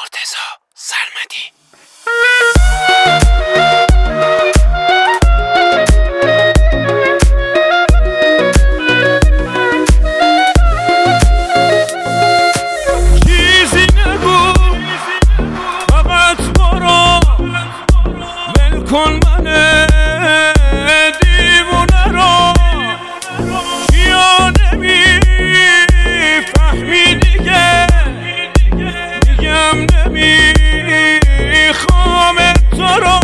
مرتضی سرمدی. چیزی نگو فقط برو ول کن من دیوونه رو، چیا نمیفهمی دیگه، میگم نمیخوام تو رو.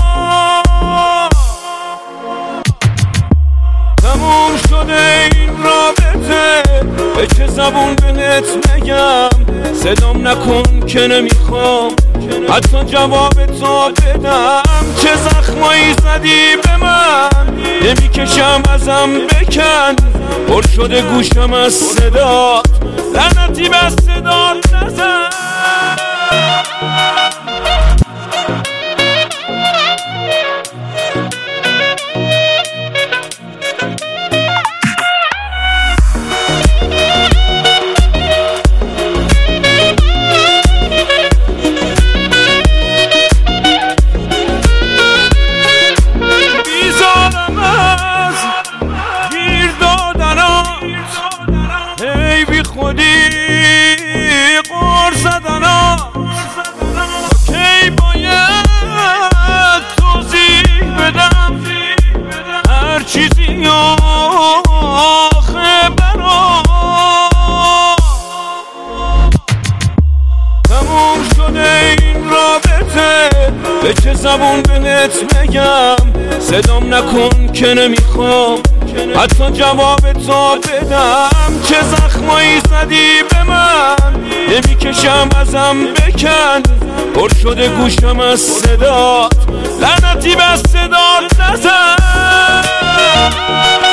تموم شده این رابطه، به چه زبون بهت بگم؟ صدام نکن که نمیخوام حتی جواب تو بدم. چه زخمایی زدی به من، نمیکشم ازم بکن. پر شده گوشم از صدات، لعنتی به صدات نزن. خودی قرص زدن کی باید توضیح بدم هر چیزی آخه برام تموم شده این رابطه. به چه زبون بهت بگم؟ صدام نکن که نمیخوام حتی جواب تو بدم. چه زخمایی زدی به من، نمیکشم ازم بکن. پر شده گوشم از صدات، لعنتی به صدات نزن.